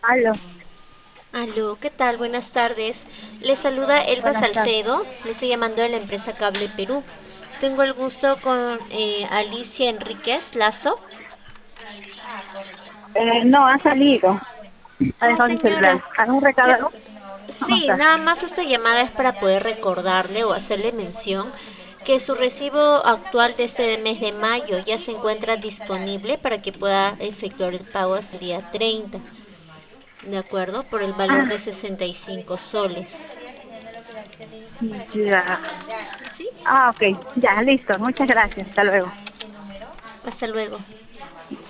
Aló, Aló, ¿qué tal? Buenas tardes. Les saluda Elba buenas tardes. Salcedo. Le estoy llamando de la empresa Cable Perú. Tengo el gusto con Alicia Enríquez Lazo. No, ha salido. Ha Ah, dejado su celular. señora. ¿Algún recado? Ya- ¿Algo? ¿Cómo Sí, está? nada más esta llamada es para poder recordarle o hacerle mención que su recibo actual de este mes de mayo ya se encuentra disponible para que pueda efectuar el pago hasta el día 30, ¿de acuerdo? Por el valor de Ah, 65 soles. ya. ¿Sí? Ah, ok. Ya, listo. Muchas gracias. Hasta luego. Hasta luego.